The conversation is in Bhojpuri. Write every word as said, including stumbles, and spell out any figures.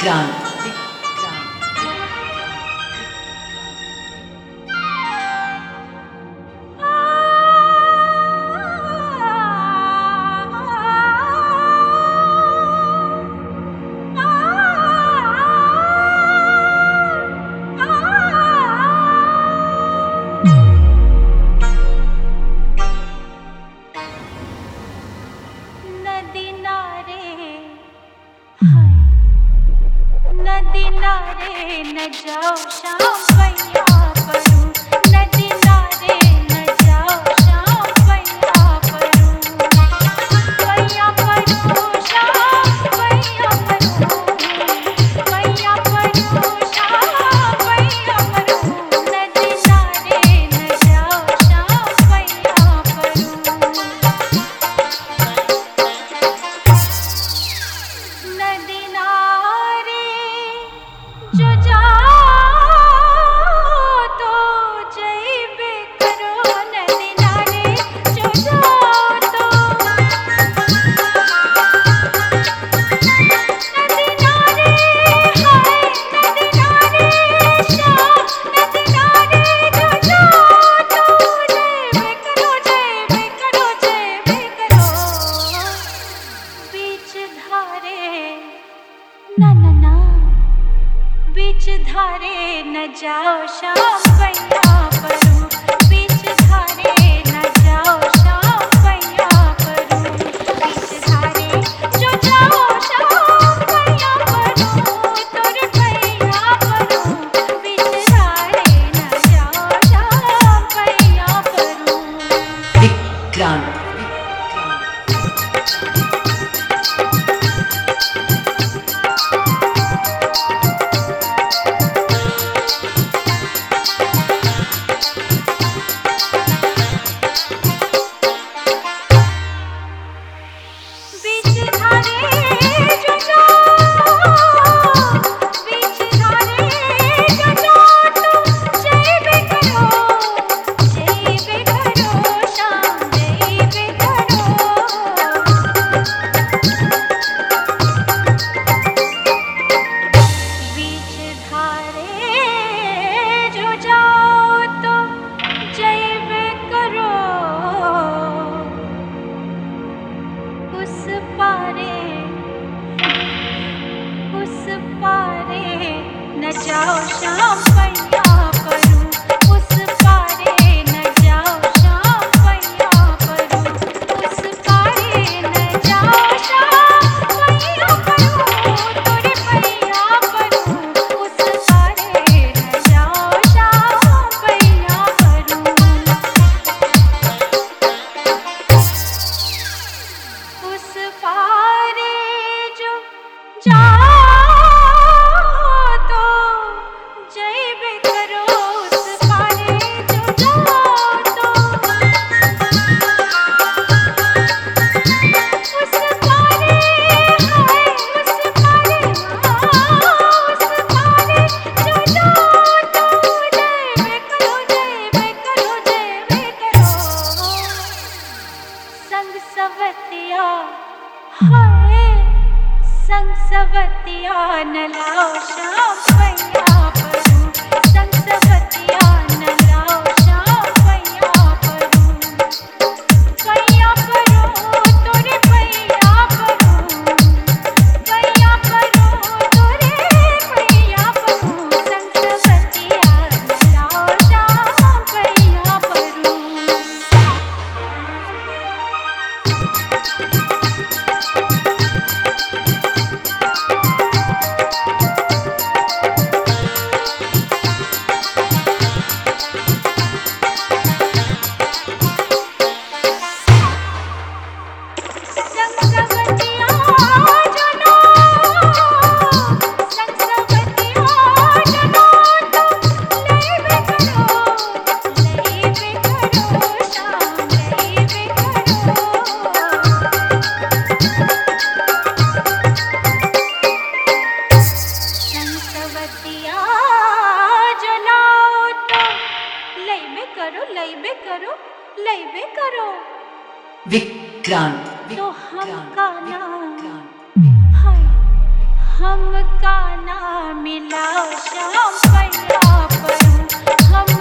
विक्रांत नदी नारे न जाओ शाम पैया परूं, नदी नारे न जाओ शाम पैया परूं, पैया परूं शाम पैया परूं, पैया परूं शाम पैया परूं, नदी नारे न जाओ शाम पैया परूं, नदी नारे जो जाओ तो जइबे करो, नदी नारे जो जाओ तो, नदी नारे हाय नदी नारे शाम, नदी नारे जो जाओ तो जइबे करो, जइबे करो, जइबे करो, बीच धारे ना ना ना, बीच धारे न जाओ शाम पैया परूं, बीच धारे न जाओ शाम पैया परूं, बीच धारे जो जाओ शाम पैया परूं, तोरे पैया परूं, बीच धारे न जाओ शाम पैया परूं, विक्रांत न जाओ शाम पैया परूं, उस पारे न जाओ शाम पैया परूं, उस पारे न जाओ शाम पैया परूं, तोरे पैया परूं, उस पारे न जाओ शाम पैया परूं, उस पारे जो जाओ जइबे करो, उस पारे जो जाओ तो, उस पारे हाय उस पारे हाँ, उस पारे जो जाओ तो जइबे करो, जइबे करो, जइबे करो, संग सवतिया हाय संग सवतिया न लाओ शाम पैया परूं, संग सवतिया न लाओ शाम पैया परूं, पैया परूं तोरे पैया परूं, पैया परूं तोरे पैया परूं, संग सवतिया न लाओ शाम पैया परूं, लइबे करो, लइबे करो, विक्रांत तो हम का नाम हाय हमका ना मिला शाम पैया परूं हम